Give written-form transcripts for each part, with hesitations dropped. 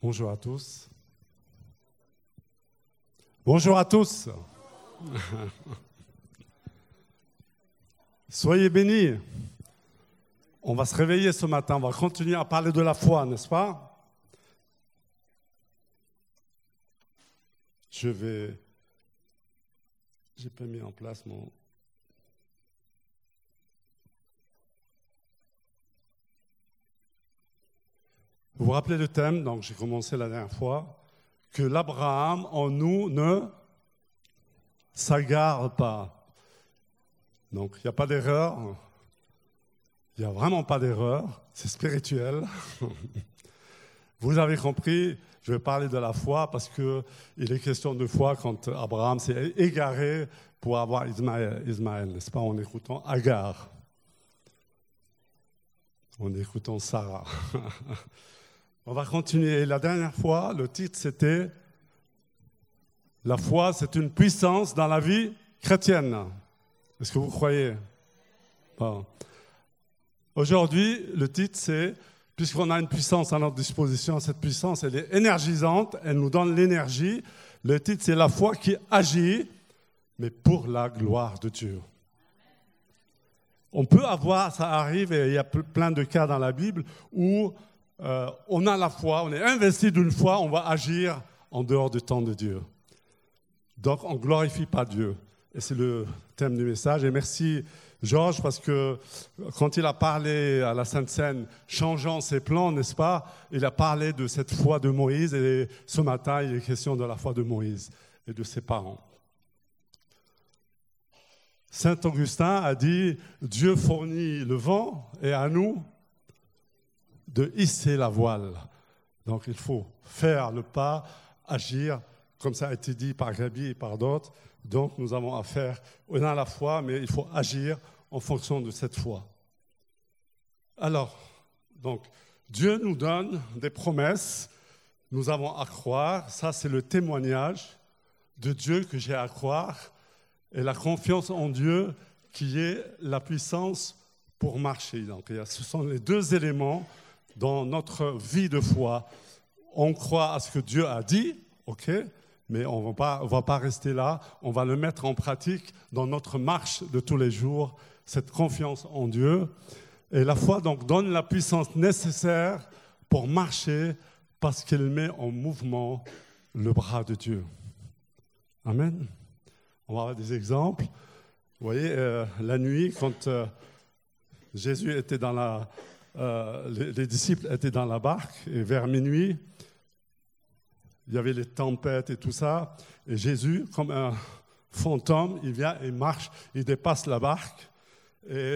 Bonjour à tous. Bonjour à tous. Soyez bénis. On va se réveiller ce matin, on va continuer à parler de la foi, n'est-ce pas? J'ai pas mis en place mon... Vous vous rappelez le thème, donc j'ai commencé la dernière fois, que l'Abraham en nous ne s'égare pas. Donc il n'y a pas d'erreur, il n'y a vraiment pas d'erreur, c'est spirituel. Vous avez compris, je vais parler de la foi parce qu'il est question de foi quand Abraham s'est égaré pour avoir Ismaël, n'est-ce pas, en écoutant Agar, en écoutant Sarah. On va continuer. La dernière fois, le titre c'était « La foi, c'est une puissance dans la vie chrétienne ». Est-ce que vous croyez? Bon. Aujourd'hui, le titre c'est « Puisqu'on a une puissance à notre disposition, cette puissance, elle est énergisante, elle nous donne l'énergie ». Le titre c'est « La foi qui agit, mais pour la gloire de Dieu ». On peut avoir, ça arrive, et il y a plein de cas dans la Bible où on a la foi, on est investi d'une foi, on va agir en dehors du temps de Dieu. Donc, on ne glorifie pas Dieu. Et c'est le thème du message. Et merci, Georges, parce que quand il a parlé à la Sainte Seine, changeant ses plans, n'est-ce pas, il a parlé de cette foi de Moïse. Et ce matin, il est question de la foi de Moïse et de ses parents. Saint Augustin a dit « Dieu fournit le vent et à nous, de hisser la voile. » Donc il faut faire le pas, agir, comme ça a été dit par Gabi et par d'autres. Donc nous avons affaire, on a la foi, mais il faut agir en fonction de cette foi. Alors, donc, Dieu nous donne des promesses, nous avons à croire, ça c'est le témoignage de Dieu que j'ai à croire, et la confiance en Dieu qui est la puissance pour marcher. Donc ce sont les deux éléments dans notre vie de foi. On croit à ce que Dieu a dit, ok, mais on ne va pas rester là, on va le mettre en pratique dans notre marche de tous les jours, cette confiance en Dieu. Et la foi donc donne la puissance nécessaire pour marcher parce qu'elle met en mouvement le bras de Dieu. Amen. On va avoir des exemples. Vous voyez, la nuit, quand Jésus était dans les disciples étaient dans la barque et vers minuit, il y avait les tempêtes et tout ça. Et Jésus, comme un fantôme, il vient et marche, il dépasse la barque. Et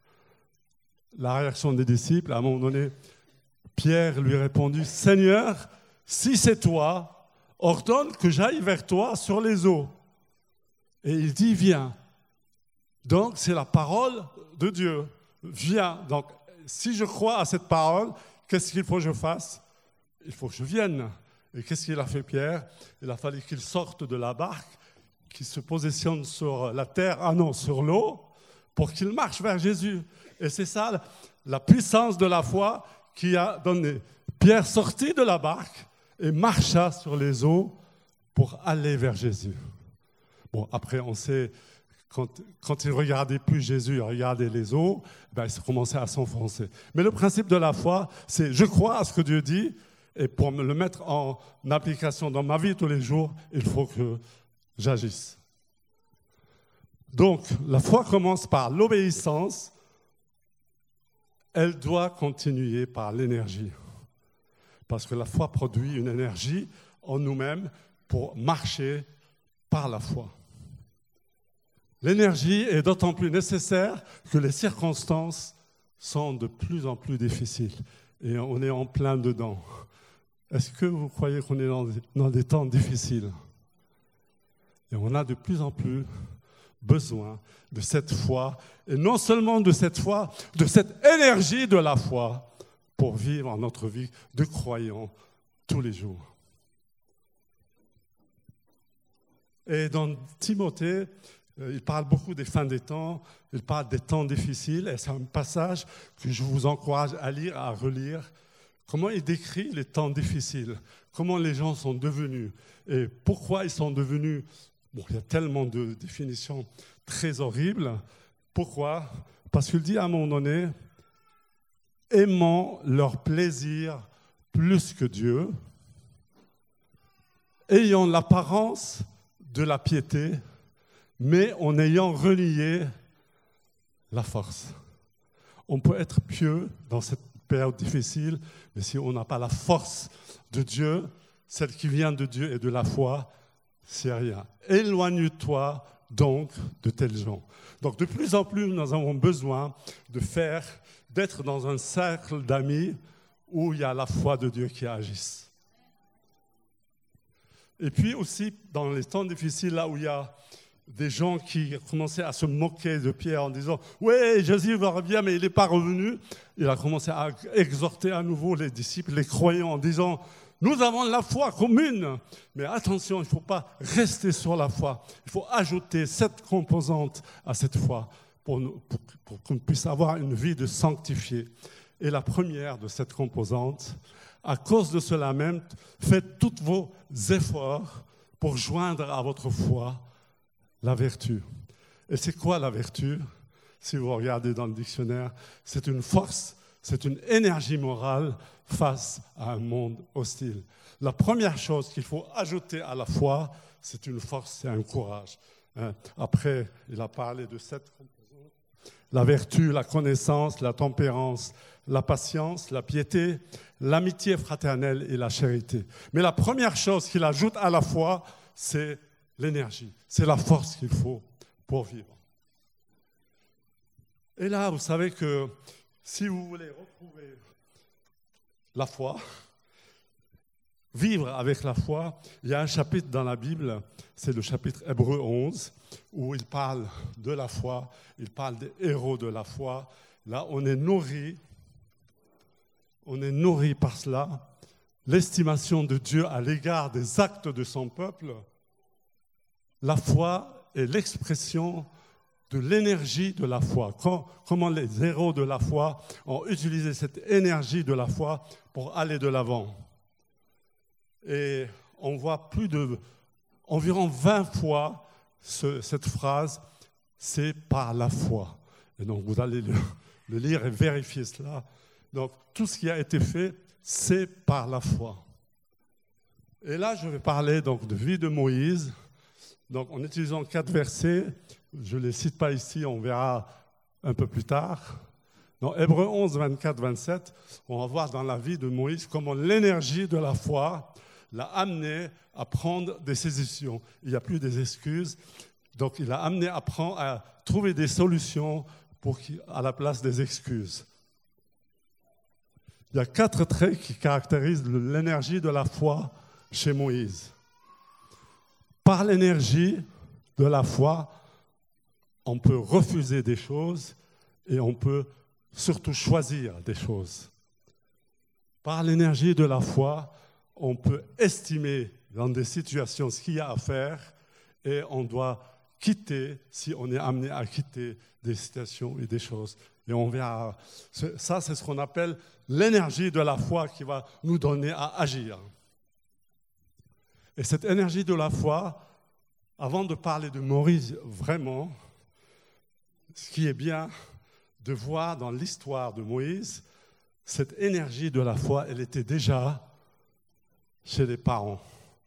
la réaction des disciples, à un moment donné, Pierre lui répondit « Seigneur, si c'est toi, ordonne que j'aille vers toi sur les eaux. » Et il dit « Viens ». Donc, c'est la parole de Dieu. Viens. Donc, si je crois à cette parole, qu'est-ce qu'il faut que je fasse? Il faut que je vienne. Et qu'est-ce qu'il a fait Pierre? Il a fallu qu'il sorte de la barque, qu'il se positionne sur la terre, sur l'eau, pour qu'il marche vers Jésus. Et c'est ça, la puissance de la foi qui a donné. Pierre sortit de la barque et marcha sur les eaux pour aller vers Jésus. Bon, après, on sait... Quand il ne regardait plus Jésus, il regardait les eaux, il commençait à s'enfoncer. Mais le principe de la foi, c'est je crois à ce que Dieu dit, et pour me le mettre en application dans ma vie tous les jours, il faut que j'agisse. Donc, la foi commence par l'obéissance, elle doit continuer par l'énergie. Parce que la foi produit une énergie en nous-mêmes pour marcher par la foi. L'énergie est d'autant plus nécessaire que les circonstances sont de plus en plus difficiles et on est en plein dedans. Est-ce que vous croyez qu'on est dans des temps difficiles? Et on a de plus en plus besoin de cette foi, et non seulement de cette foi, de cette énergie de la foi pour vivre notre vie de croyants tous les jours. Et dans Timothée, il parle beaucoup des fins des temps, il parle des temps difficiles, et c'est un passage que je vous encourage à lire, à relire, comment il décrit les temps difficiles, comment les gens sont devenus et pourquoi ils sont devenus. Bon, il y a tellement de définitions très horribles. Pourquoi ? Parce qu'il dit à un moment donné, aimant leur plaisir plus que Dieu, ayant l'apparence de la piété, mais en ayant renié la force. On peut être pieux dans cette période difficile, mais si on n'a pas la force de Dieu, celle qui vient de Dieu et de la foi, c'est rien. Éloigne-toi donc de tels gens. Donc de plus en plus, nous avons besoin d'être dans un cercle d'amis où il y a la foi de Dieu qui agisse. Et puis aussi, dans les temps difficiles, là où il y a des gens qui commençaient à se moquer de Pierre en disant « Oui, Jésus va revenir, mais il n'est pas revenu », il a commencé à exhorter à nouveau les disciples, les croyants, en disant « Nous avons la foi commune, mais attention, il ne faut pas rester sur la foi. Il faut ajouter cette composante à cette foi pour qu'on puisse avoir une vie de sanctifié. » Et la première de cette composante, à cause de cela même, faites tous vos efforts pour joindre à votre foi la vertu. Et c'est quoi la vertu ? Si vous regardez dans le dictionnaire, c'est une force, c'est une énergie morale face à un monde hostile. La première chose qu'il faut ajouter à la foi, c'est une force, c'est un courage. Après, il a parlé de 7 composantes. La vertu, la connaissance, la tempérance, la patience, la piété, l'amitié fraternelle et la charité. Mais la première chose qu'il ajoute à la foi, c'est l'énergie. C'est la force qu'il faut pour vivre. Et là, vous savez que si vous voulez retrouver la foi, vivre avec la foi, il y a un chapitre dans la Bible, c'est le chapitre Hébreux 11, où il parle de la foi, il parle des héros de la foi. Là, on est nourri par cela. L'estimation de Dieu à l'égard des actes de son peuple, la foi est l'expression de l'énergie de la foi. Comment les héros de la foi ont utilisé cette énergie de la foi pour aller de l'avant. Et on voit environ 20 fois cette phrase, c'est par la foi. Et donc vous allez le lire et vérifier cela. Donc tout ce qui a été fait, c'est par la foi. Et là, je vais parler donc de vie de Moïse. Donc en utilisant 4 versets, je ne les cite pas ici, on verra un peu plus tard. Dans Hébreux 11, 24, 27, on va voir dans la vie de Moïse comment l'énergie de la foi l'a amené à prendre des décisions. Il n'y a plus des excuses, donc il l'a amené à trouver des solutions à la place des excuses. Il y a 4 traits qui caractérisent l'énergie de la foi chez Moïse. Par l'énergie de la foi, on peut refuser des choses et on peut surtout choisir des choses. Par l'énergie de la foi, on peut estimer dans des situations ce qu'il y a à faire et on doit quitter, si on est amené à quitter des situations et des choses. Et on verra, ça c'est ce qu'on appelle l'énergie de la foi qui va nous donner à agir. Et cette énergie de la foi, avant de parler de Moïse vraiment, ce qui est bien de voir dans l'histoire de Moïse, cette énergie de la foi, elle était déjà chez les parents.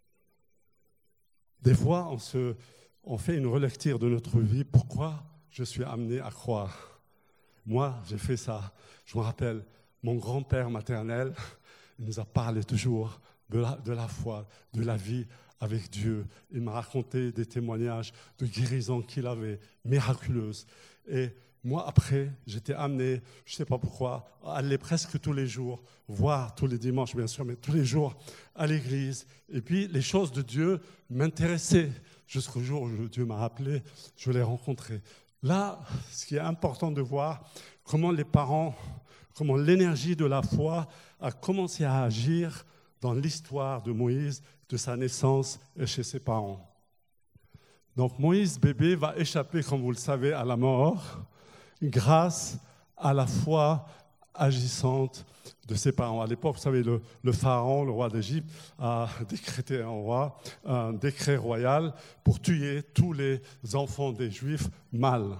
Des fois, on fait une relecture de notre vie. Pourquoi je suis amené à croire ? Moi, j'ai fait ça. Je me rappelle, mon grand-père maternel, il nous a parlé toujours de la foi, de la vie avec Dieu. Il m'a raconté des témoignages de guérison qu'il avait, miraculeuses. Et moi, après, j'étais amené, je ne sais pas pourquoi, à aller presque tous les jours, voir tous les dimanches, bien sûr, mais tous les jours à l'église. Et puis, les choses de Dieu m'intéressaient. Jusqu'au jour où Dieu m'a appelé, je l'ai rencontré. Là, ce qui est important de voir, comment les parents, comment l'énergie de la foi a commencé à agir dans l'histoire de Moïse, de sa naissance et chez ses parents. Donc Moïse, bébé, va échapper, comme vous le savez, à la mort grâce à la foi agissante de ses parents. À l'époque, vous savez, le pharaon, le roi d'Égypte, a décrété un décret royal pour tuer tous les enfants des Juifs mâles.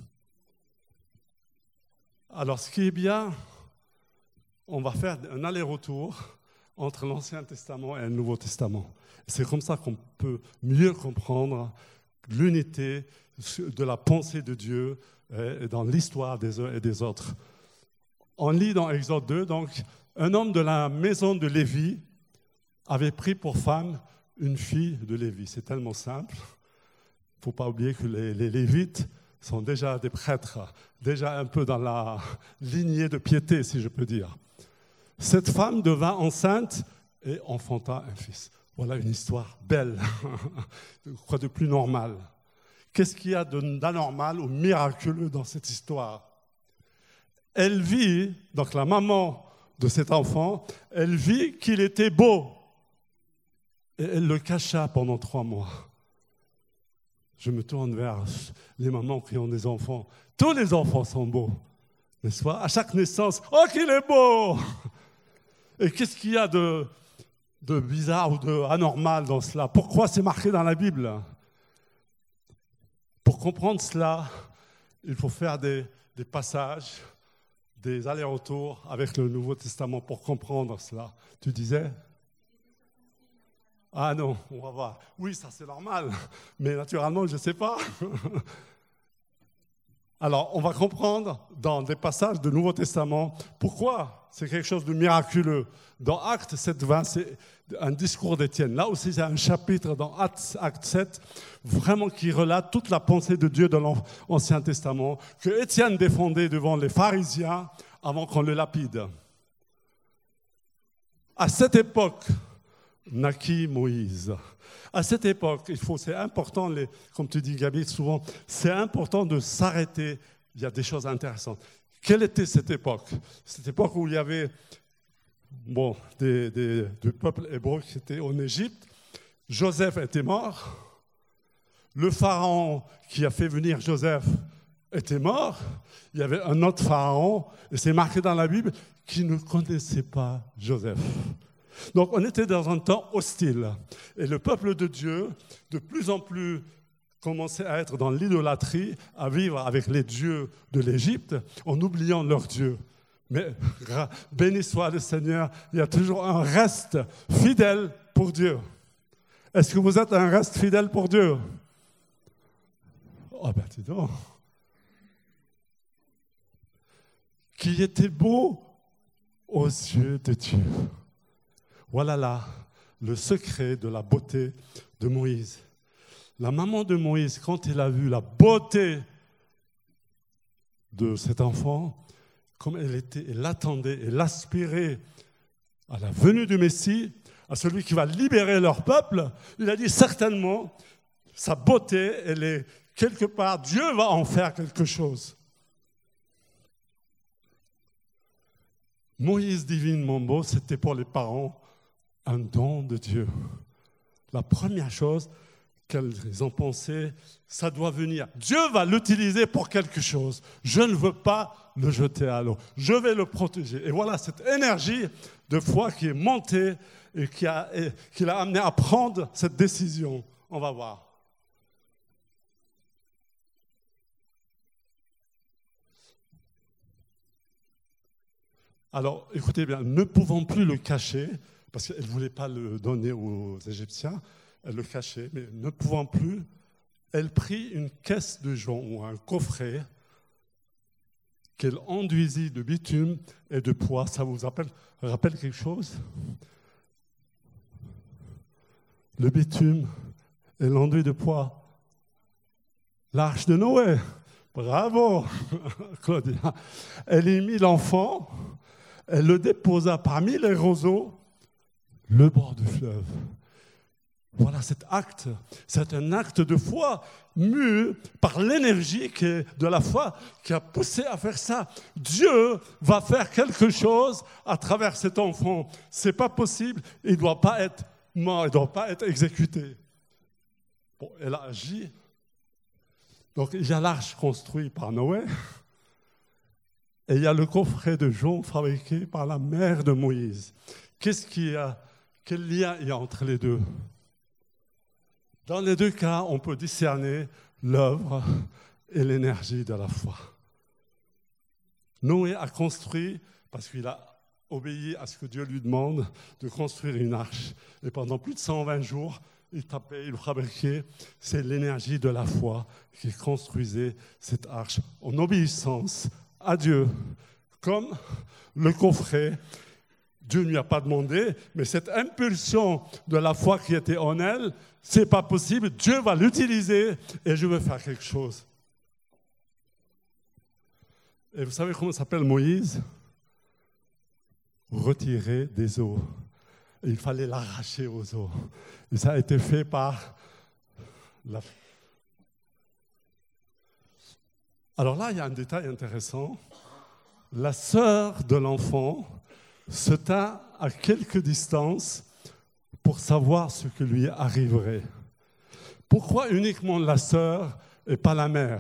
Alors, ce qui est bien, on va faire un aller-retour entre l'Ancien Testament et le Nouveau Testament. C'est comme ça qu'on peut mieux comprendre l'unité de la pensée de Dieu et dans l'histoire des uns et des autres. On lit dans Exode 2, donc, un homme de la maison de Lévi avait pris pour femme une fille de Lévi. C'est tellement simple. Il ne faut pas oublier que les Lévites sont déjà des prêtres, déjà un peu dans la lignée de piété, si je peux dire. Cette femme devint enceinte et enfanta un fils. Voilà une histoire belle, quoi de plus normal. Qu'est-ce qu'il y a d'anormal ou miraculeux dans cette histoire? Elle vit, donc la maman de cet enfant, elle vit qu'il était beau. Et elle le cacha pendant 3 mois. Je me tourne vers les mamans qui ont des enfants. Tous les enfants sont beaux, n'est-ce pas? À chaque naissance, oh qu'il est beau! Et qu'est-ce qu'il y a de bizarre ou d'anormal dans cela? Pourquoi c'est marqué dans la Bible? Pour comprendre cela, il faut faire des passages, des allers-retours avec le Nouveau Testament pour comprendre cela. Tu disais? Ah non, on va voir. Oui, ça c'est normal, mais naturellement, je ne sais pas. Alors, on va comprendre dans des passages du Nouveau Testament pourquoi c'est quelque chose de miraculeux. Dans Actes 7:20, c'est un discours d'Étienne. Là aussi, c'est un chapitre dans Acte 7, vraiment qui relate toute la pensée de Dieu dans l'Ancien Testament, que Étienne défendait devant les pharisiens avant qu'on le lapide. À cette époque, naquit Moïse. À cette époque, c'est important, comme tu dis Gabi, souvent, c'est important de s'arrêter. Il y a des choses intéressantes. Quelle était cette époque? Cette époque où il y avait du peuple hébreu qui était en Égypte. Joseph était mort. Le pharaon qui a fait venir Joseph était mort. Il y avait un autre pharaon, et c'est marqué dans la Bible, qui ne connaissait pas Joseph. Donc on était dans un temps hostile. Et le peuple de Dieu, de plus en plus, commençait à être dans l'idolâtrie, à vivre avec les dieux de l'Égypte, en oubliant leurs dieux. Mais béni soit le Seigneur, il y a toujours un reste fidèle pour Dieu. Est-ce que vous êtes un reste fidèle pour Dieu? Oh ben dis donc. Qui était beau aux yeux de Dieu. Voilà là le secret de la beauté de Moïse. La maman de Moïse, quand elle a vu la beauté de cet enfant, comme elle l'attendait, elle aspirait à la venue du Messie, à celui qui va libérer leur peuple, il a dit certainement, sa beauté, elle est quelque part, Dieu va en faire quelque chose. Moïse divinement beau, c'était pour les parents un don de Dieu. La première chose qu'ils ont pensé, ça doit venir. Dieu va l'utiliser pour quelque chose. Je ne veux pas le jeter à l'eau. Je vais le protéger. Et voilà cette énergie de foi qui est montée et qui l'a amené à prendre cette décision. On va voir. Alors, écoutez bien, ne pouvant plus le cacher, parce qu'elle ne voulait pas le donner aux Égyptiens, elle le cachait, mais ne pouvant plus, elle prit une caisse de jonc ou un coffret qu'elle enduisit de bitume et de pois. Ça vous rappelle quelque chose? Le bitume et l'enduit de pois. L'arche de Noé. Bravo, Claudia. Elle y mit l'enfant, elle le déposa parmi les roseaux, le bord du fleuve. Voilà cet acte, c'est un acte de foi mu par l'énergie de la foi qui a poussé à faire ça. Dieu va faire quelque chose à travers cet enfant. C'est pas possible, il ne doit pas être mort, il ne doit pas être exécuté. Bon, elle a agi. Donc il y a l'arche construite par Noé. et il y a le coffret de jonc fabriqué par la mère de Moïse. Quel lien il y a entre les deux? Dans les deux cas, on peut discerner l'œuvre et l'énergie de la foi. Noé a construit, parce qu'il a obéi à ce que Dieu lui demande, de construire une arche. Et pendant plus de 120 jours, il tapait, il fabriquait. C'est l'énergie de la foi qui construisait cette arche en obéissance à Dieu. Comme le coffret, Dieu ne lui a pas demandé, mais cette impulsion de la foi qui était en elle, c'est pas possible, Dieu va l'utiliser et je veux faire quelque chose. Et vous savez comment s'appelle Moïse? Retirer des eaux. Il fallait l'arracher aux eaux. Et ça a été fait par la... Alors là, il y a un détail intéressant. La sœur de l'enfant se tint à quelque distance pour savoir ce qui lui arriverait. Pourquoi uniquement la sœur et pas la mère?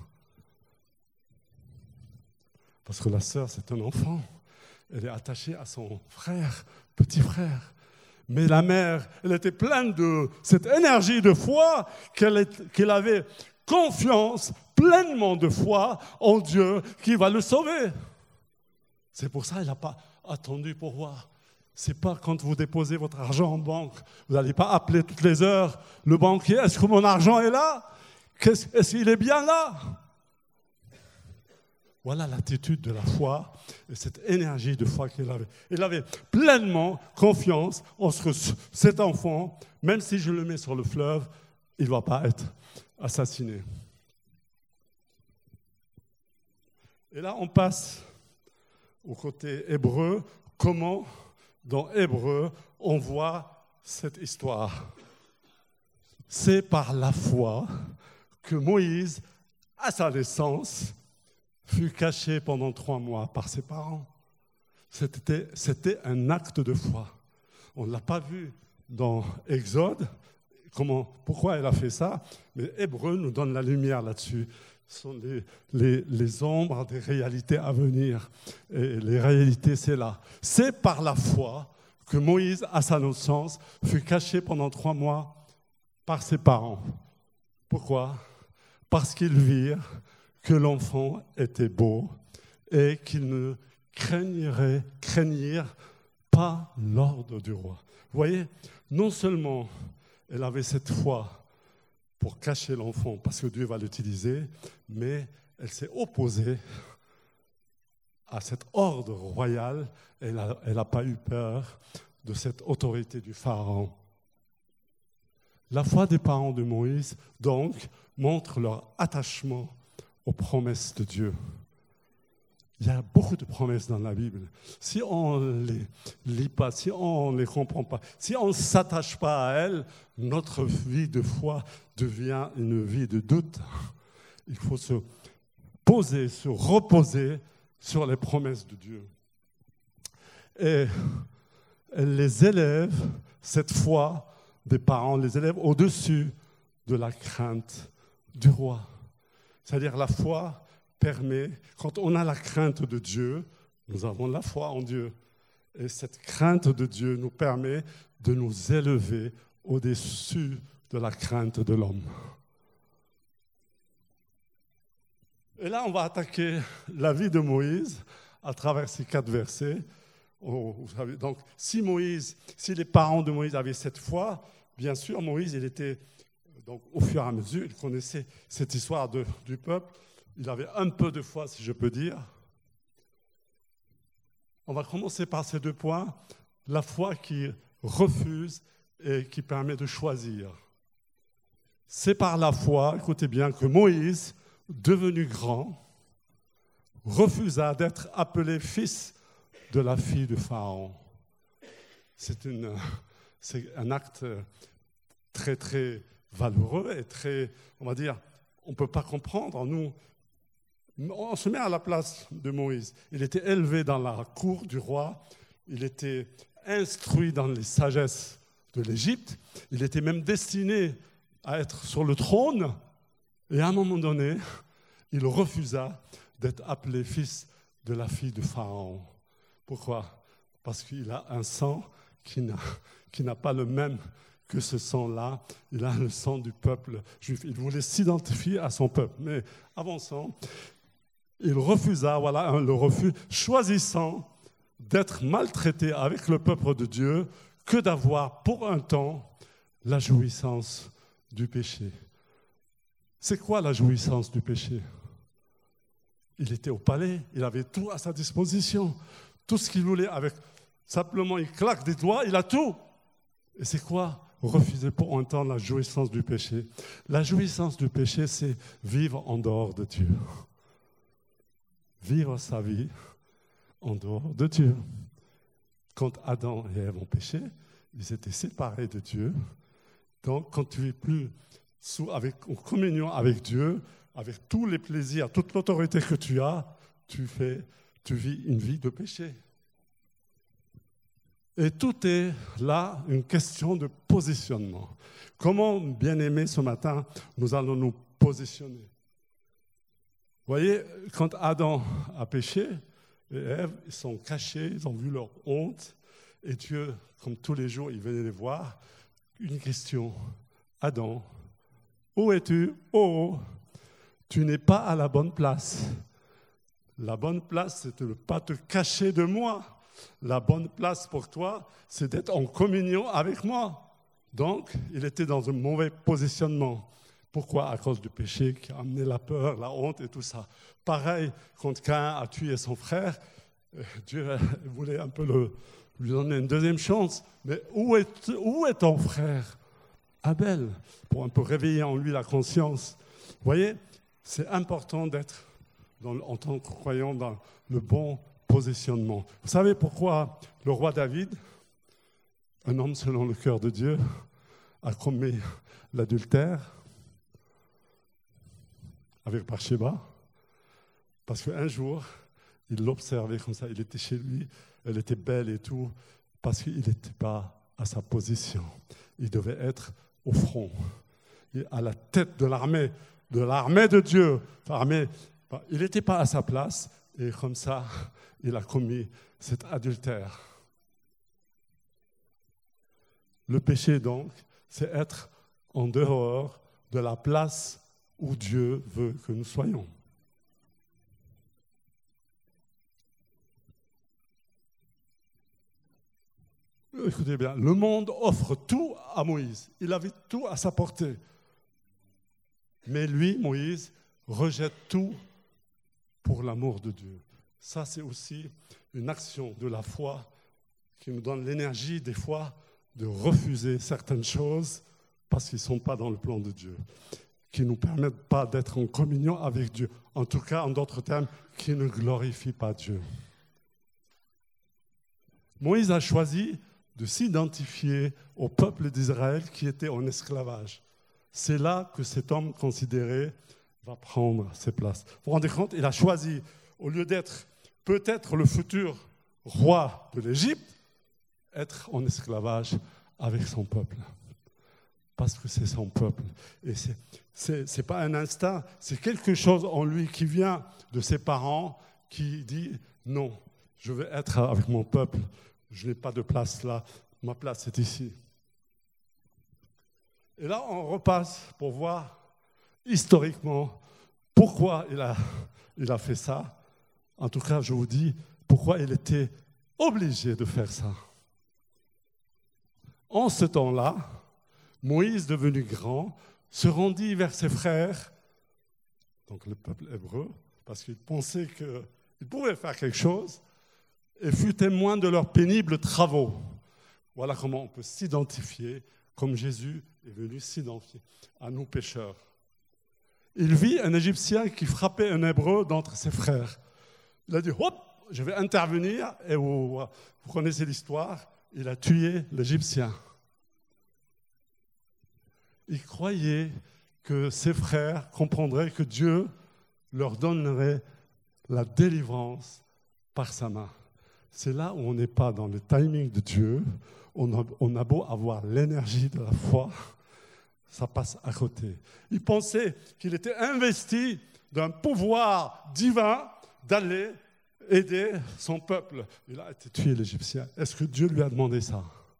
Parce que la sœur, c'est un enfant. Elle est attachée à son frère, petit frère. Mais la mère, elle était pleine de cette énergie de foi qu'elle avait confiance, pleinement de foi en Dieu qui va le sauver. C'est pour ça qu'elle n'a pas attendu pour voir. C'est pas quand vous déposez votre argent en banque, vous n'allez pas appeler toutes les heures le banquier. Est-ce que mon argent est là? Est-ce qu'il est bien là? Voilà l'attitude de la foi et cette énergie de foi qu'il avait. Il avait pleinement confiance en ce que cet enfant, même si je le mets sur le fleuve, il ne va pas être assassiné. Et là, on passe au côté hébreu. Comment, dans Hébreu, on voit cette histoire? C'est par la foi que Moïse, à sa naissance, fut caché pendant 3 mois par ses parents. C'était un acte de foi. On ne l'a pas vu dans Exode, pourquoi elle a fait ça, mais Hébreu nous donne la lumière là-dessus. Ce sont les ombres des réalités à venir. Et les réalités, c'est là. C'est par la foi que Moïse, à sa naissance, fut caché pendant 3 mois par ses parents. Pourquoi? Parce qu'ils virent que l'enfant était beau et qu'ils ne craignirent pas l'ordre du roi. Vous voyez, non seulement elle avait cette foi pour cacher l'enfant parce que Dieu va l'utiliser, mais elle s'est opposée à cet ordre royal. Elle n'a pas eu peur de cette autorité du Pharaon. La foi des parents de Moïse, donc, montre leur attachement aux promesses de Dieu. Il y a beaucoup de promesses dans la Bible. Si on ne les lit pas, si on ne les comprend pas, si on ne s'attache pas à elles, notre vie de foi devient une vie de doute. Il faut se poser, se reposer sur les promesses de Dieu. Et elle les élève, cette foi des parents, les élève au-dessus de la crainte du roi. C'est-à-dire la foi permet, quand on a la crainte de Dieu, nous avons la foi en Dieu. Et cette crainte de Dieu nous permet de nous élever au-dessus de la crainte de l'homme. Et là, on va attaquer la vie de Moïse à travers ces 4 versets. Vous savez, donc, si les parents de Moïse avaient cette foi, bien sûr, Moïse, il était... Donc, au fur et à mesure, il connaissait cette histoire du peuple. Il avait un peu de foi, si je peux dire. On va commencer par ces 2 points. La foi qui refuse et qui permet de choisir. C'est par la foi, écoutez bien, que Moïse, devenu grand, refusa d'être appelé fils de la fille de Pharaon. C'est un acte très, très valeureux et très, on va dire, on ne peut pas comprendre. Nous, on se met à la place de Moïse. Il était élevé dans la cour du roi, il était instruit dans les sagesses de l'Égypte, il était même destiné à être sur le trône, et à un moment donné, il refusa d'être appelé fils de la fille de Pharaon. Pourquoi? Parce qu'il a un sang qui n'a pas le même que ce sang-là. Il a le sang du peuple juif. Il voulait s'identifier à son peuple. Mais avançant, il refusa, voilà le refus, choisissant d'être maltraité avec le peuple de Dieu que d'avoir pour un temps la jouissance du péché. C'est quoi la jouissance du péché? Il était au palais, il avait tout à sa disposition, tout ce qu'il voulait. Simplement, il claque des doigts, il a tout. Et c'est quoi? Refuser pour un temps la jouissance du péché. La jouissance du péché, c'est vivre en dehors de Dieu. Vivre sa vie en dehors de Dieu. Quand Adam et Ève ont péché, ils étaient séparés de Dieu. Donc, quand tu ne vis plus en communion avec Dieu, avec tous les plaisirs, toute l'autorité que tu as, tu vis une vie de péché. Et tout est là une question de positionnement. Comment, bien-aimés, ce matin, nous allons nous positionner? Vous voyez, quand Adam a péché, et Ève, ils sont cachés, ils ont vu leur honte, et Dieu, comme tous les jours, il venait les voir. Une question: Adam, où es-tu? Oh, tu n'es pas à la bonne place. La bonne place, c'est de ne pas te cacher de moi. La bonne place pour toi, c'est d'être en communion avec moi. Donc, il était dans un mauvais positionnement. Pourquoi? À cause du péché qui a amené la peur, la honte et tout ça. Pareil, quand Caïn a tué son frère, Dieu voulait un peu lui donner une deuxième chance. Mais où est ton frère Abel? Pour un peu réveiller en lui la conscience. Vous voyez, c'est important d'être, en tant que croyant, dans le bon positionnement. Vous savez pourquoi le roi David, un homme selon le cœur de Dieu, a commis l'adultère avec Bathsheba? Parce qu'un jour, il l'observait comme ça, il était chez lui, elle était belle et tout, parce qu'il n'était pas à sa position. Il devait être au front, à la tête de l'armée de Dieu. Il n'était pas à sa place, et comme ça, il a commis cet adultère. Le péché, donc, c'est être en dehors de la place où Dieu veut que nous soyons. Écoutez bien, le monde offre tout à Moïse. Il avait tout à sa portée. Mais lui, Moïse, rejette tout pour l'amour de Dieu. Ça, c'est aussi une action de la foi qui nous donne l'énergie, des fois, de refuser certaines choses parce qu'ils ne sont pas dans le plan de Dieu, qui ne nous permettent pas d'être en communion avec Dieu. En tout cas, en d'autres termes, qui ne glorifient pas Dieu. Moïse a choisi de s'identifier au peuple d'Israël qui était en esclavage. C'est là que cet homme considéré va prendre ses places. Vous vous rendez compte? Il a choisi, au lieu d'être peut-être le futur roi de l'Égypte, être en esclavage avec son peuple. Parce que c'est son peuple. Et c'est pas un instinct, c'est quelque chose en lui qui vient de ses parents, qui dit non, je veux être avec mon peuple. Je n'ai pas de place là, ma place est ici. Et là, on repasse pour voir historiquement pourquoi il a fait ça. En tout cas, je vous dis pourquoi il était obligé de faire ça. En ce temps-là, Moïse, devenu grand, se rendit vers ses frères, donc le peuple hébreu, parce qu'il pensait qu'il pouvait faire quelque chose, et fut témoin de leurs pénibles travaux. Voilà comment on peut s'identifier, comme Jésus est venu s'identifier à nous pécheurs. Il vit un Égyptien qui frappait un Hébreu d'entre ses frères. Il a dit, hop, je vais intervenir, et vous connaissez l'histoire, il a tué l'Égyptien. Il croyait que ses frères comprendraient que Dieu leur donnerait la délivrance par sa main. C'est là où on n'est pas dans le timing de Dieu. On a beau avoir l'énergie de la foi, ça passe à côté. Il pensait qu'il était investi d'un pouvoir divin d'aller aider son peuple. Il a été tué, l'Égyptien. Est-ce que Dieu lui a demandé ça?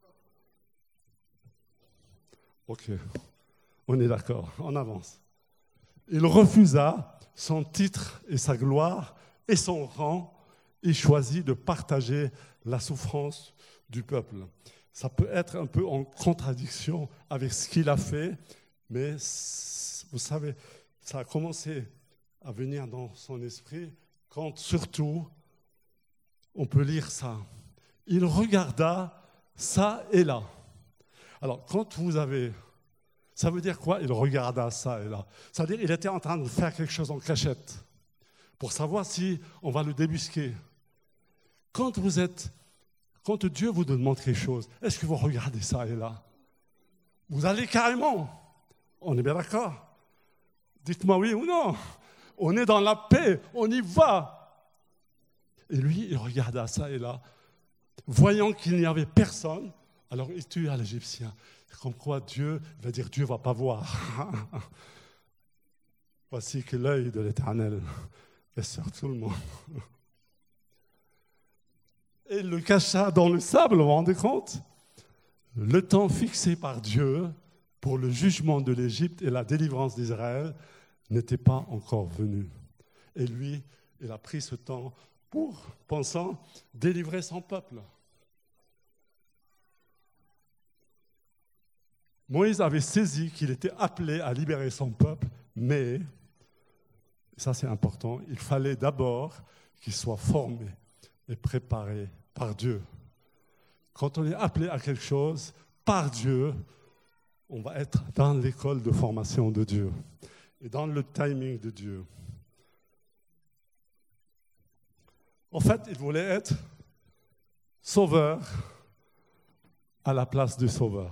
Ok, on est d'accord, on avance. Il refusa son titre et sa gloire et son rang. Il choisit de partager la souffrance du peuple. Ça peut être un peu en contradiction avec ce qu'il a fait, mais vous savez, ça a commencé à venir dans son esprit quand surtout, on peut lire ça. Il regarda ça et là. Alors, quand vous avez... Ça veut dire quoi? Il regarda ça et là. Ça veut dire qu'il était en train de faire quelque chose en cachette pour savoir si on va le débusquer. Quand Dieu vous demande quelque chose, est-ce que vous regardez ça et là? Vous allez carrément. On est bien d'accord? Dites-moi oui ou non. On est dans la paix, on y va. Et lui, il regarda ça et là. Voyant qu'il n'y avait personne, alors il tua l'Égyptien. Comme quoi Dieu va dire Dieu ne va pas voir. Voici que l'œil de l'Éternel est sur tout le monde. Et il le cacha dans le sable, vous vous rendez compte? Le temps fixé par Dieu pour le jugement de l'Égypte et la délivrance d'Israël n'était pas encore venu. Et lui, il a pris ce temps pour, pensant, délivrer son peuple. Moïse avait saisi qu'il était appelé à libérer son peuple, mais, ça c'est important, il fallait d'abord qu'il soit formé et préparé par Dieu. Quand on est appelé à quelque chose par Dieu, on va être dans l'école de formation de Dieu et dans le timing de Dieu. En fait, il voulait être sauveur à la place du sauveur.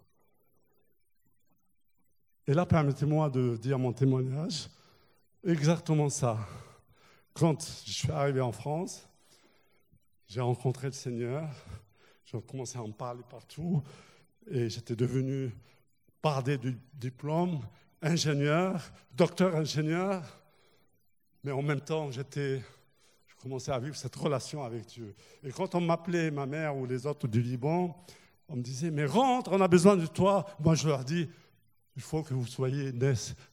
Et là, permettez-moi de dire mon témoignage. Exactement ça. Quand je suis arrivé en France, j'ai rencontré le Seigneur, j'ai commencé à en parler partout, et j'étais devenu, par des diplômes, ingénieur, docteur ingénieur, mais en même temps, je commençais à vivre cette relation avec Dieu. Et quand on m'appelait, ma mère ou les autres du Liban, on me disait, mais rentre, on a besoin de toi. Moi, je leur dis, il faut que vous soyez nés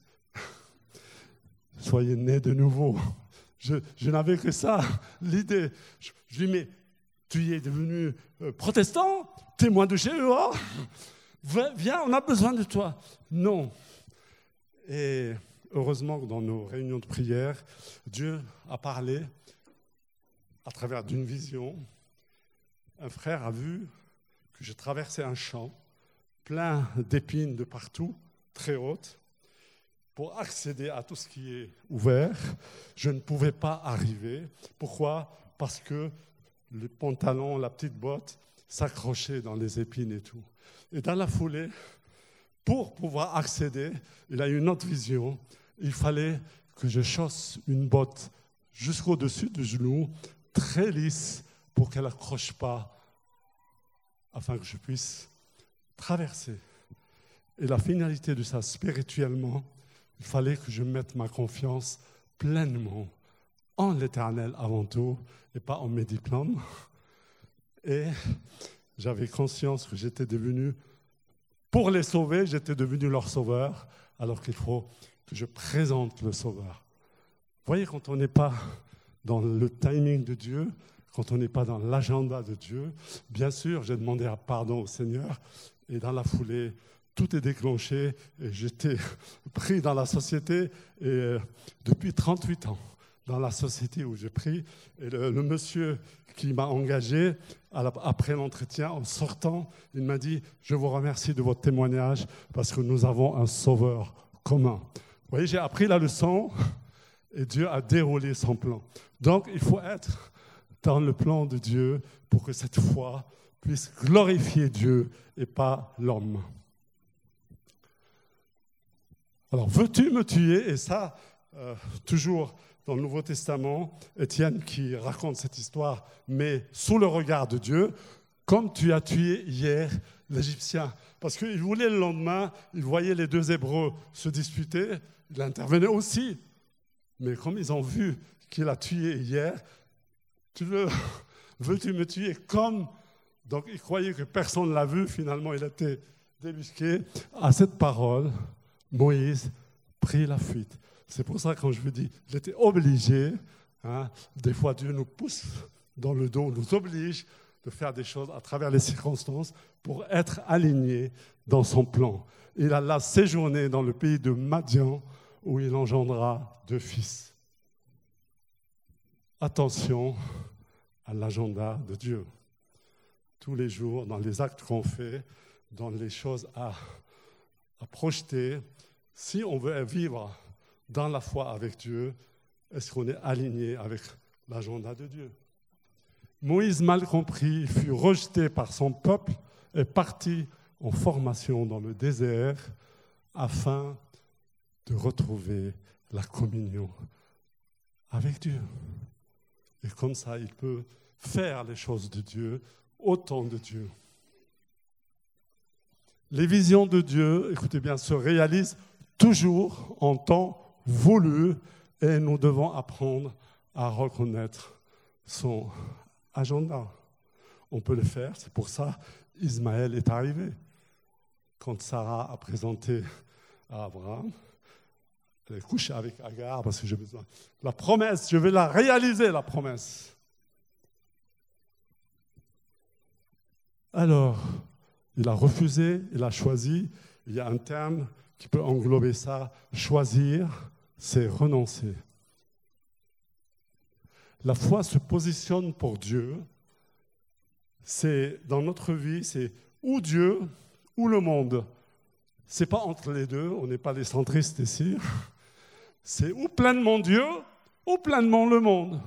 de nouveau. Je n'avais que ça, l'idée. Je lui dis, mais tu es devenu protestant, témoin de Jéhovah, viens, on a besoin de toi. Non. Et heureusement que dans nos réunions de prière, Dieu a parlé à travers d'une vision. Un frère a vu que je traversais un champ plein d'épines de partout, très hautes. Pour accéder à tout ce qui est ouvert, je ne pouvais pas arriver. Pourquoi? Parce que le pantalon, la petite botte s'accrochaient dans les épines et tout. Et dans la foulée, pour pouvoir accéder, il a eu une autre vision. Il fallait que je chausse une botte jusqu'au-dessus du genou, très lisse, pour qu'elle n'accroche pas, afin que je puisse traverser. Et la finalité de ça, spirituellement, il fallait que je mette ma confiance pleinement en l'Éternel avant tout, et pas en mes diplômes. Et j'avais conscience que j'étais devenu, pour les sauver, j'étais devenu leur sauveur, alors qu'il faut que je présente le sauveur. Vous voyez, quand on n'est pas dans le timing de Dieu, quand on n'est pas dans l'agenda de Dieu, bien sûr, j'ai demandé pardon au Seigneur, et dans la foulée, tout est déclenché, et j'étais pris dans la société, et depuis 38 ans, dans la société où j'ai pris, et le monsieur qui m'a engagé, après l'entretien, en sortant, il m'a dit « Je vous remercie de votre témoignage, parce que nous avons un sauveur commun. » Vous voyez, j'ai appris la leçon, et Dieu a déroulé son plan. Donc, il faut être dans le plan de Dieu pour que cette foi puisse glorifier Dieu et pas l'homme. Alors, veux-tu me tuer? Et ça, toujours dans le Nouveau Testament, Étienne qui raconte cette histoire, mais sous le regard de Dieu, comme tu as tué hier l'Égyptien. Parce qu'il voulait le lendemain, il voyait les deux Hébreux se disputer, il intervenait aussi. Mais comme ils ont vu qu'il a tué hier, veux-tu me tuer comme... Donc il croyait que personne ne l'a vu, finalement il était débusqué. À cette parole, Moïse prit la fuite. C'est pour ça que quand je vous dis, il était obligé, des fois Dieu nous pousse dans le dos, nous oblige de faire des choses à travers les circonstances pour être alignés dans son plan. Il alla séjourner dans le pays de Madian où il engendra 2 fils. Attention à l'agenda de Dieu. Tous les jours, dans les actes qu'on fait, dans les choses à projeter, si on veut vivre dans la foi avec Dieu, est-ce qu'on est aligné avec l'agenda de Dieu? Moïse, mal compris, fut rejeté par son peuple et parti en formation dans le désert afin de retrouver la communion avec Dieu. Et comme ça, il peut faire les choses de Dieu au temps de Dieu. Les visions de Dieu, écoutez bien, se réalisent toujours en temps voulu et nous devons apprendre à reconnaître son agenda. On peut le faire, c'est pour ça Ismaël est arrivé. Quand Sarah a présenté à Abraham, elle est couchée avec Agar parce que j'ai besoin. La promesse, je vais la réaliser, la promesse. Alors, il a refusé, il a choisi. Il y a un terme qui peut englober ça. Choisir, c'est renoncer. La foi se positionne pour Dieu. C'est, dans notre vie, c'est ou Dieu ou le monde. Ce n'est pas entre les deux, on n'est pas les centristes ici. C'est ou pleinement Dieu ou pleinement le monde.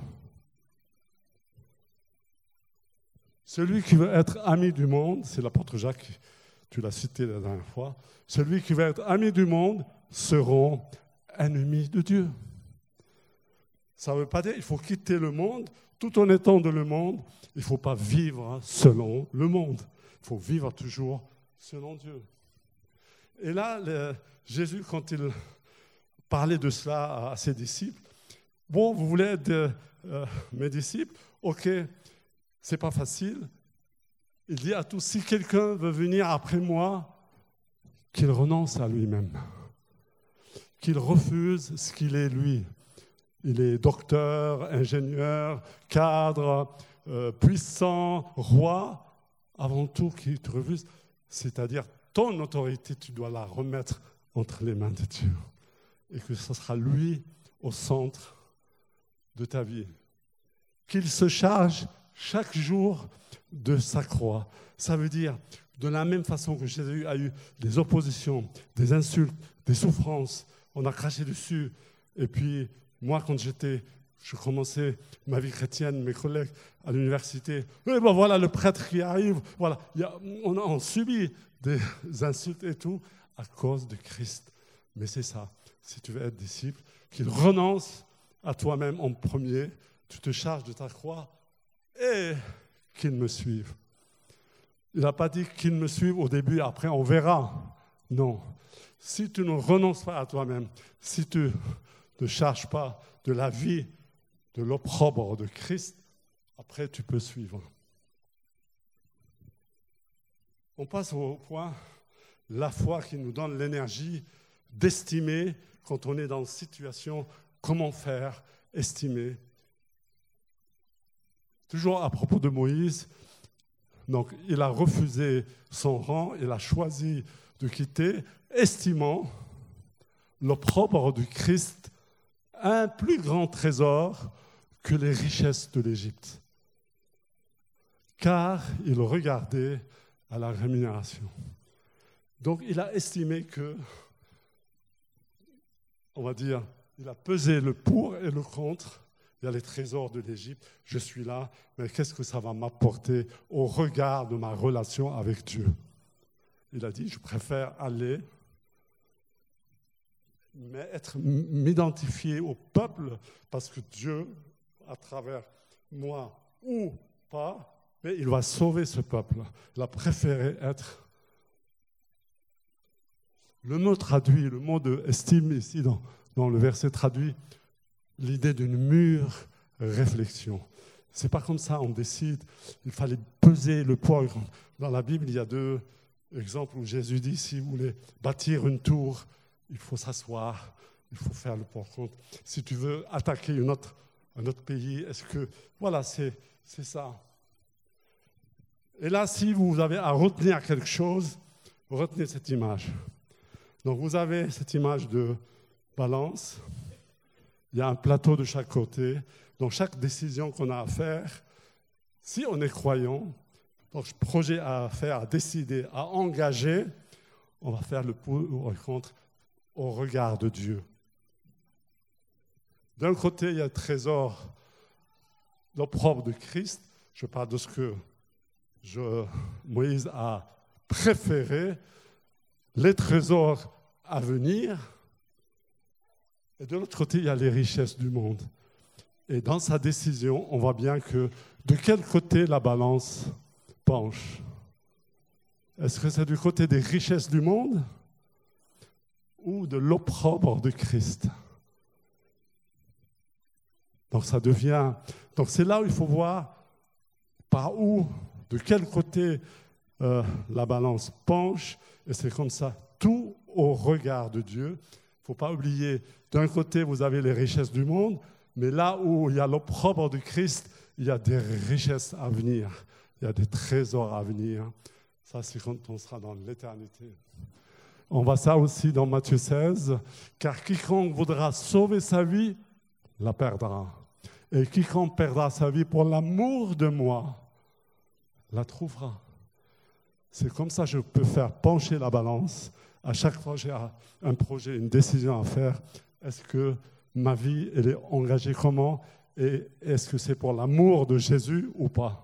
Celui qui veut être ami du monde, c'est l'apôtre Jacques, tu l'as cité la dernière fois, celui qui veut être ami du monde seront ennemis de Dieu. Ça ne veut pas dire qu'il faut quitter le monde, tout en étant dans le monde, il ne faut pas vivre selon le monde. Il faut vivre toujours selon Dieu. Et là, Jésus, quand il parlait de cela à ses disciples, bon, vous voulez être mes disciples, ok, c'est pas facile. Il dit à tous, si quelqu'un veut venir après moi, qu'il renonce à lui-même, qu'il refuse ce qu'il est lui. Il est docteur, ingénieur, cadre, puissant, roi, avant tout qu'il te refuse, c'est-à-dire ton autorité, tu dois la remettre entre les mains de Dieu et que ce sera lui au centre de ta vie. Qu'il se charge chaque jour de sa croix. Ça veut dire, de la même façon que Jésus a eu des oppositions, des insultes, des souffrances, on a craché dessus. Et puis, moi, quand je commençais ma vie chrétienne, mes collègues à l'université, et ben voilà le prêtre qui arrive, voilà, on a subi des insultes et tout à cause de Christ. Mais c'est ça, si tu veux être disciple, qu'il renonce à toi-même en premier, tu te charges de ta croix et qu'il me suive. Il n'a pas dit qu'il me suive au début, après on verra. Non. Si tu ne renonces pas à toi-même, si tu ne charges pas de la vie, de l'opprobre de Christ, après tu peux suivre. On passe au point, la foi qui nous donne l'énergie d'estimer quand on est dans une situation, comment faire, estimer. Toujours à propos de Moïse, donc il a refusé son rang, il a choisi de quitter, estimant l'opprobre du Christ un plus grand trésor que les richesses de l'Égypte. Car il regardait à la rémunération. Donc il a estimé que, on va dire, il a pesé le pour et le contre. Il y a les trésors de l'Égypte, je suis là, mais qu'est-ce que ça va m'apporter au regard de ma relation avec Dieu? Il a dit, je préfère aller, mais m'identifier au peuple, parce que Dieu, à travers moi ou pas, mais il va sauver ce peuple. Il a préféré être. Le mot traduit, le mot de estime ici dans le verset traduit l'idée d'une mûre réflexion. C'est pas comme ça, on décide. Il fallait peser le poids. Dans la Bible, il y a 2 exemples où Jésus dit, si vous voulez bâtir une tour, il faut s'asseoir, il faut faire le pour compte. Si tu veux attaquer un autre pays, est-ce que... Voilà, c'est ça. Et là, si vous avez à retenir quelque chose, retenez cette image. Donc, vous avez cette image de balance. Il y a un plateau de chaque côté. Donc, chaque décision qu'on a à faire, si on est croyant, donc projet à faire, à décider, à engager, on va faire le pour ou contre au regard de Dieu. D'un côté, il y a le trésor, l'opprobre de Christ. Je parle de ce que Moïse a préféré, les trésors à venir. Et de l'autre côté, il y a les richesses du monde. Et dans sa décision, on voit bien que de quel côté la balance penche. Est-ce que c'est du côté des richesses du monde ou de l'opprobre de Christ? Donc c'est là où il faut voir par où, de quel côté la balance penche, et c'est comme ça, tout au regard de Dieu. Il ne faut pas oublier, d'un côté vous avez les richesses du monde, mais là où il y a l'opprobre de Christ, il y a des richesses à venir, il y a des trésors à venir. Ça, c'est quand on sera dans l'éternité. On voit ça aussi dans Matthieu 16, car quiconque voudra sauver sa vie, la perdra. Et quiconque perdra sa vie pour l'amour de moi, la trouvera. C'est comme ça que je peux faire pencher la balance. À chaque fois que j'ai un projet, une décision à faire, est-ce que ma vie, elle est engagée comment? Et est-ce que c'est pour l'amour de Jésus ou pas?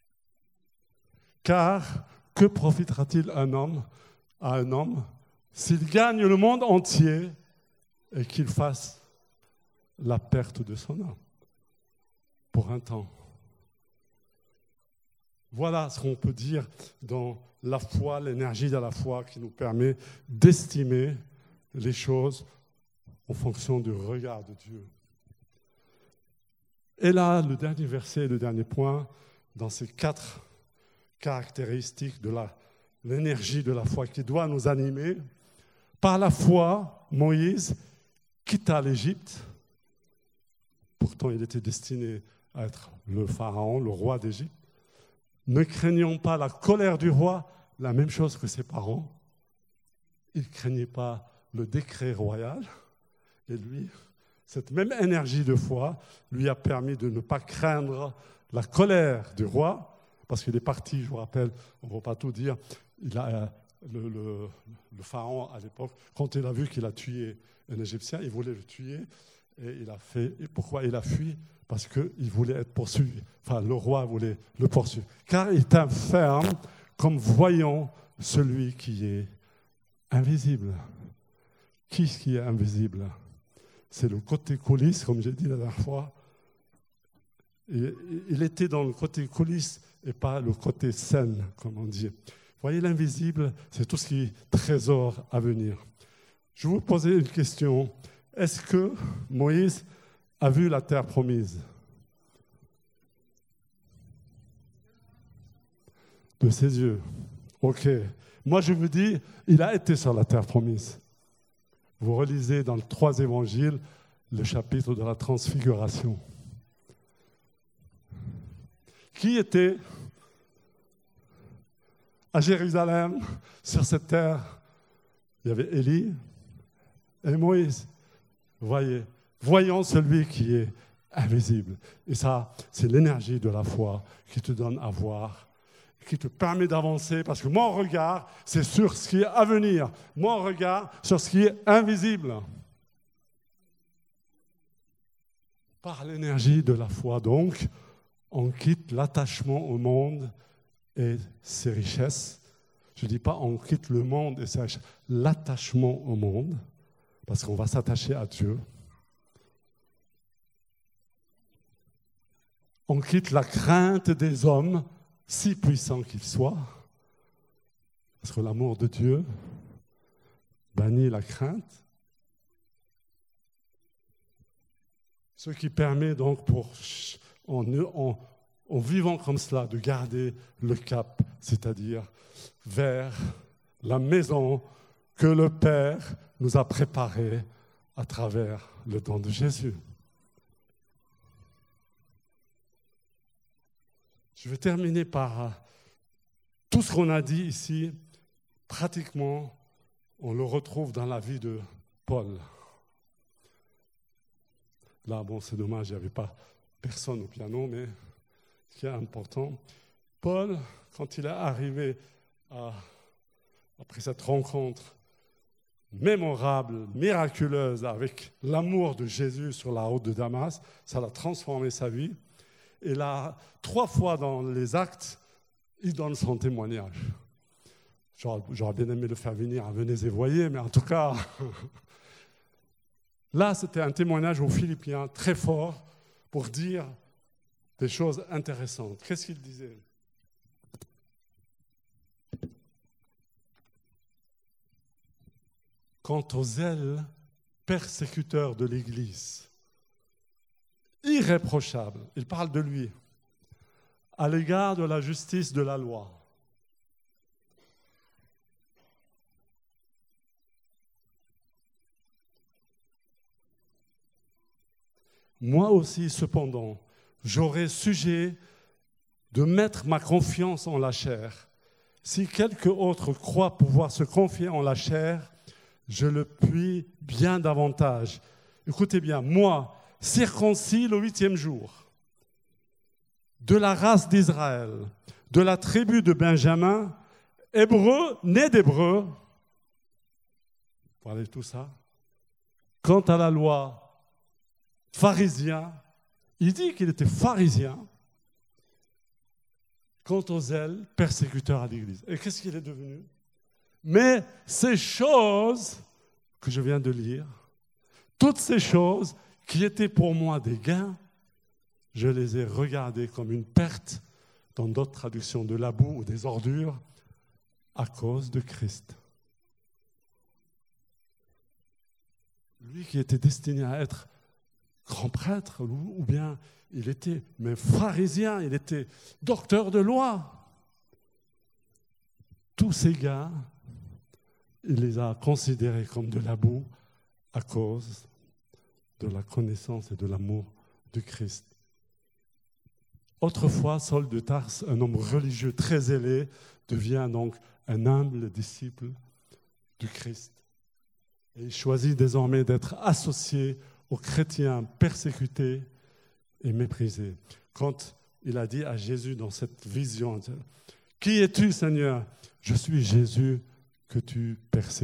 Car que profitera-t-il à un homme s'il gagne le monde entier et qu'il fasse la perte de son âme pour un temps? Voilà ce qu'on peut dire dans la foi, l'énergie de la foi qui nous permet d'estimer les choses en fonction du regard de Dieu. Et là, le dernier verset, le dernier point, dans ces 4 caractéristiques de l'énergie de la foi qui doit nous animer. Par la foi, Moïse quitta l'Égypte. Pourtant, il était destiné à être le pharaon, le roi d'Égypte. Ne craignant pas la colère du roi, la même chose que ses parents. Il ne craignait pas le décret royal. Et lui, cette même énergie de foi lui a permis de ne pas craindre la colère du roi, parce qu'il est parti, je vous rappelle, on ne va pas tout dire, le pharaon à l'époque, quand il a vu qu'il a tué un Égyptien, il voulait le tuer, et pourquoi il a fui? Parce qu'il voulait être poursuivi. Enfin, le roi voulait le poursuivre. Car il était ferme comme voyant celui qui est invisible. Qui est invisible? C'est le côté coulisses, comme j'ai dit la dernière fois. Il était dans le côté coulisses et pas le côté scène, comme on dit. Vous voyez, l'invisible, c'est tout ce qui est trésor à venir. Je vais vous poser une question. Est-ce que Moïse a vu la terre promise? De ses yeux. Ok. Moi, je vous dis, il a été sur la terre promise. Vous relisez dans les 3 évangiles le chapitre de la transfiguration. Qui était à Jérusalem, sur cette terre? Il y avait Élie et Moïse. Voyez, voyons celui qui est invisible. Et ça, c'est l'énergie de la foi qui te donne à voir, qui te permet d'avancer, parce que mon regard, c'est sur ce qui est à venir. Mon regard, sur ce qui est invisible. Par l'énergie de la foi, donc, on quitte l'attachement au monde et ses richesses. Je ne dis pas on quitte le monde et ses richesses, l'attachement au monde, parce qu'on va s'attacher à Dieu. On quitte la crainte des hommes, si puissants qu'ils soient, parce que l'amour de Dieu bannit la crainte. Ce qui permet donc on en vivant comme cela, de garder le cap, c'est-à-dire vers la maison que le Père nous a préparée à travers le don de Jésus. Je vais terminer par tout ce qu'on a dit ici. Pratiquement, on le retrouve dans la vie de Paul. Là, bon, c'est dommage, il n'y avait pas personne au piano, mais ce qui est important, Paul, quand il est arrivé après cette rencontre mémorable, miraculeuse, avec l'amour de Jésus sur la route de Damas, ça l'a transformé sa vie. Et là, 3 fois dans les actes, il donne son témoignage. J'aurais bien aimé le faire venir à Venez et Voyez, mais en tout cas, là, c'était un témoignage aux Philippiens très fort pour dire des choses intéressantes. Qu'est-ce qu'il disait ? Quant au zèle persécuteur de l'Église, irréprochable, il parle de lui, à l'égard de la justice de la loi. Moi aussi, cependant, j'aurai sujet de mettre ma confiance en la chair. Si quelque autre croit pouvoir se confier en la chair, je le puis bien davantage. Écoutez bien, moi, circoncis le 8e jour, de la race d'Israël, de la tribu de Benjamin, hébreu, né d'hébreu, vous parlez de tout ça, quant à la loi, pharisien, il dit qu'il était pharisien, quant au zèle, persécuteur à l'Église. Et qu'est-ce qu'il est devenu ? Mais ces choses que je viens de lire, toutes ces choses qui étaient pour moi des gains, je les ai regardées comme une perte, dans d'autres traductions de la boue ou des ordures, à cause de Christ. Lui qui était destiné à être grand prêtre, ou bien il était même pharisien, il était docteur de loi. Tous ces gars, il les a considérés comme de la boue à cause de la connaissance et de l'amour de Christ. Autrefois, Saul de Tarse, un homme religieux très zélé, devient donc un humble disciple du Christ. Et il choisit désormais d'être associé aux chrétiens persécutés et méprisés. Quand il a dit à Jésus dans cette vision, « Qui es-tu, Seigneur ? Je suis Jésus que tu persécutes. »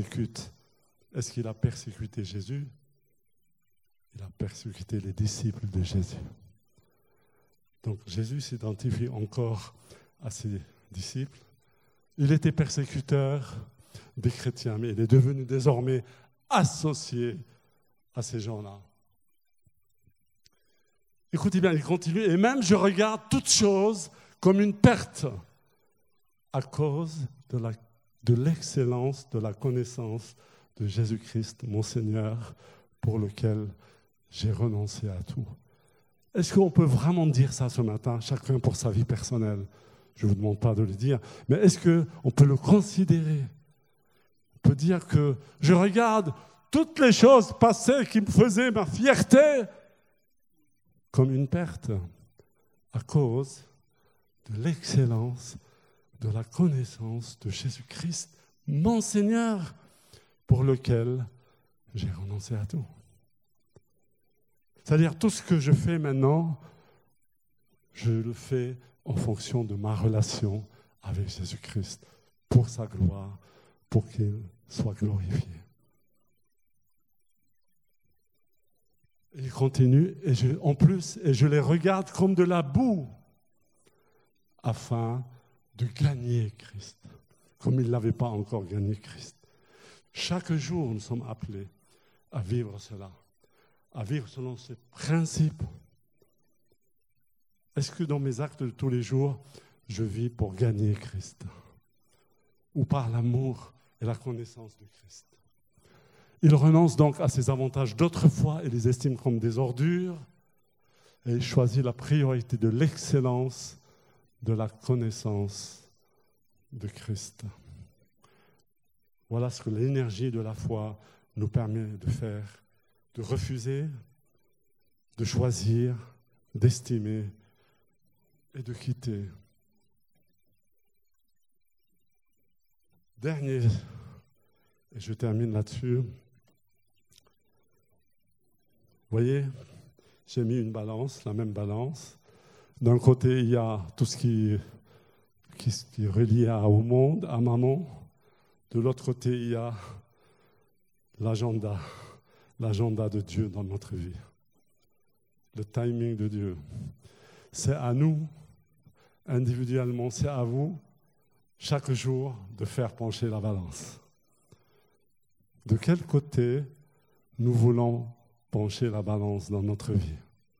Est-ce qu'il a persécuté Jésus ? Il a persécuté les disciples de Jésus. Donc Jésus s'identifie encore à ses disciples. Il était persécuteur des chrétiens, mais il est devenu désormais associé à ces gens-là. Écoutez bien, il continue. Et même je regarde toutes choses comme une perte à cause de l'excellence de la connaissance de Jésus-Christ, mon Seigneur, pour lequel j'ai renoncé à tout. Est-ce qu'on peut vraiment dire ça ce matin, chacun pour sa vie personnelle ? Je ne vous demande pas de le dire, mais est-ce qu'on peut le considérer ? On peut dire que je regarde toutes les choses passées qui me faisaient ma fierté comme une perte à cause de l'excellence de la connaissance de Jésus-Christ, mon Seigneur, pour lequel j'ai renoncé à tout. C'est-à-dire tout ce que je fais maintenant, je le fais en fonction de ma relation avec Jésus-Christ, pour sa gloire, pour qu'il soit glorifié. Et il continue, et je les regarde comme de la boue, afin de gagner Christ, comme il ne l'avait pas encore gagné Christ. Chaque jour, nous sommes appelés à vivre cela, à vivre selon ces principes. Est-ce que dans mes actes de tous les jours, je vis pour gagner Christ ? Ou par l'amour et la connaissance de Christ ? Il renonce donc à ses avantages d'autrefois et les estime comme des ordures. et choisis la priorité de l'excellence de la connaissance de Christ. Voilà ce que l'énergie de la foi nous permet de faire, de refuser, de choisir, d'estimer et de quitter. Dernier, et je termine là-dessus. Vous voyez, j'ai mis une balance, la même balance. D'un côté, il y a tout ce qui est relié au monde, à maman. De l'autre côté, il y a l'agenda de Dieu dans notre vie. Le timing de Dieu. C'est à nous, individuellement, c'est à vous, chaque jour, de faire pencher la balance. De quel côté nous voulons pencher la balance dans notre vie?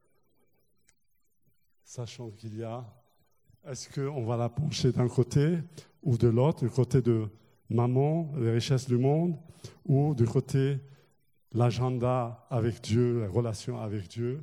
Sachant qu'il y a, est-ce qu'on va la pencher d'un côté ou de l'autre, du côté de maman, les richesses du monde, ou du côté l'agenda avec Dieu, la relation avec Dieu?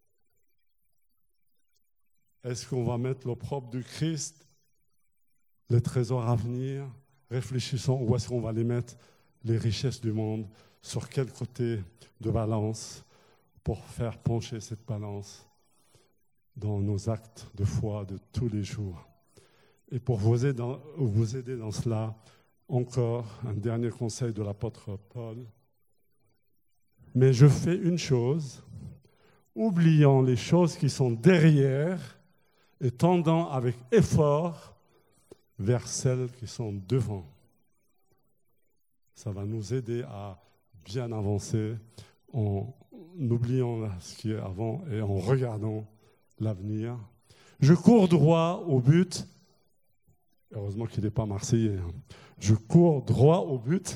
Est-ce qu'on va mettre l'opprobre du Christ, les trésors à venir, réfléchissons, ou est-ce qu'on va les mettre, les richesses du monde, sur quel côté de balance pour faire pencher cette balance dans nos actes de foi de tous les jours? Et pour vous aider dans cela, encore un dernier conseil de l'apôtre Paul. Mais je fais une chose, oubliant les choses qui sont derrière et tendant avec effort vers celles qui sont devant. Ça va nous aider à bien avancer en oubliant ce qui est avant et en regardant l'avenir. Je cours droit au but. Heureusement qu'il n'est pas marseillais. Je cours droit au but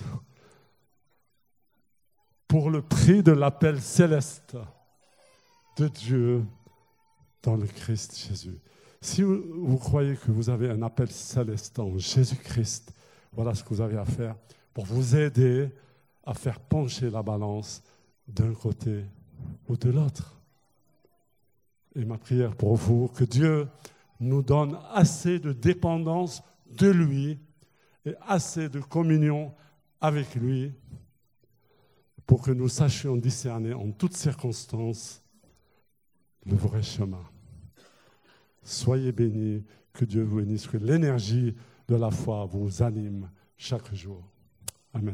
pour le prix de l'appel céleste de Dieu dans le Christ Jésus. Si vous croyez que vous avez un appel céleste en Jésus-Christ, voilà ce que vous avez à faire pour vous aider à faire pencher la balance d'un côté ou de l'autre. Et ma prière pour vous, que Dieu nous donne assez de dépendance de lui et assez de communion avec lui pour que nous sachions discerner en toutes circonstances le vrai chemin. Soyez bénis, que Dieu vous bénisse, que l'énergie de la foi vous anime chaque jour.